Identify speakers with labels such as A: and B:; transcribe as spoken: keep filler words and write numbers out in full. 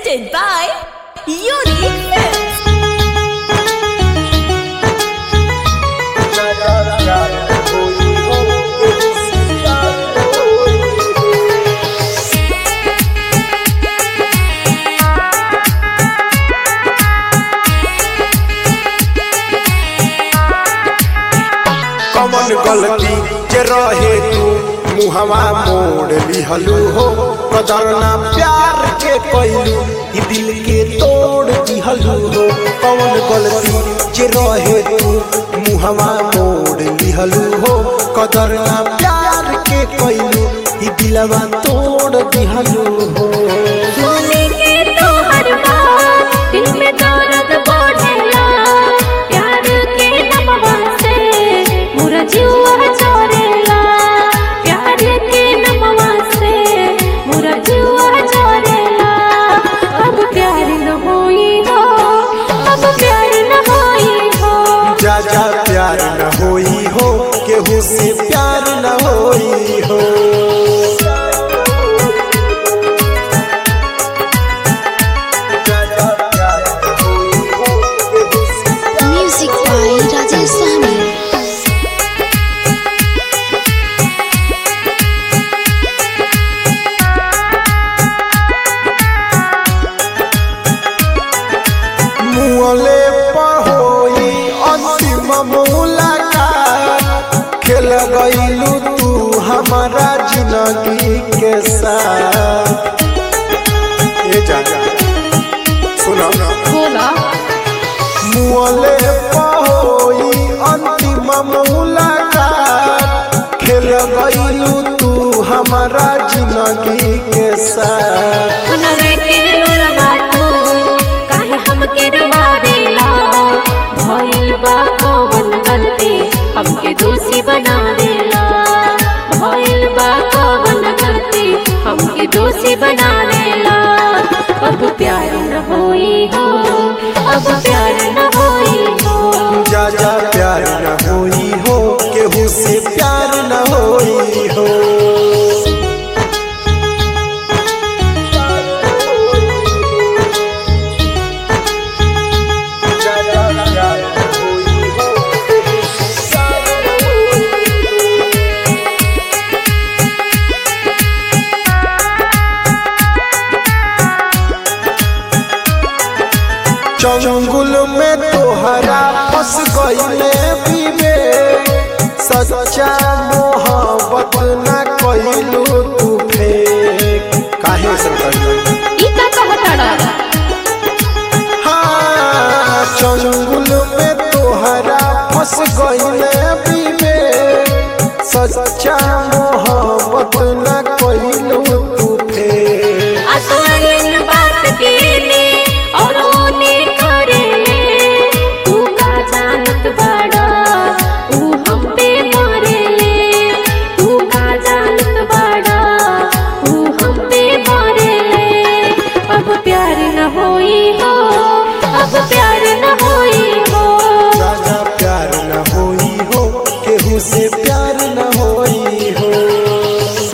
A: presented by Unique Films.
B: कमन गलती के रहे तू मुहवा मोड़ लिहलू हो, कदरना प्यार के कैलू ई दिल के तोड़ दिहलू हो। कमन गलती के रहे तू मुहवा मोड़ लिहलू हो, कदरना प्यार के कैलू ई दिलवा तोड़ दिहलू हो।
C: सुने के तो हर बात दिल में दर्द बढ़ेला, प्यार के नमवा से मोरा जीवा चोरेला, प्यार के नमवा से मोरा जीवा चोरेला। अब प्यार न होई हो, अब प्यार न होई हो,
B: जा जा प्यार न होई हो, केहू से प्यार न होई हो।
D: Music by Rajesh Sami.
B: मुँहले पहोई अंतिम मुलाकात, खेल गईलू तू हमारा जिंदगी के साथ। ये जागा सुनो
C: बोला
B: मुँहले पहोई अंतिम मुलाकात, खेल गईलू तू हमारा जिंदगी के साथ।
C: मनरे के लोरवा तू काहे हमके डरावेला, भइल बा कौन गलती हमके दोषी बना देला, भइल बा कौन गलती हमके दोषी बना देला। अब प्यार न होई हो, अब प्यार न होई हो,
B: जा जा प्यार न होई हो, केहू से प्यार न होई हो। चंगुल में तोहरा फंस गईले बीबे, सच्चा मोहब्बत न कइलू तू फेक। काहे से कइलू?
C: ई का कहताड़ा?
B: हाँ, चंगुल में तोहरा फंस गईले बीबे, सच्चा मोहब्बत न कइलू तू फेक।
C: असलन बात के ले और ओने करे ले, तू का जानत बाड़ा तू हम पे मरे ले, तू का जानत बाड़ा तू हम पे मरे ले। अब प्यार न होई हो, अब प्यार न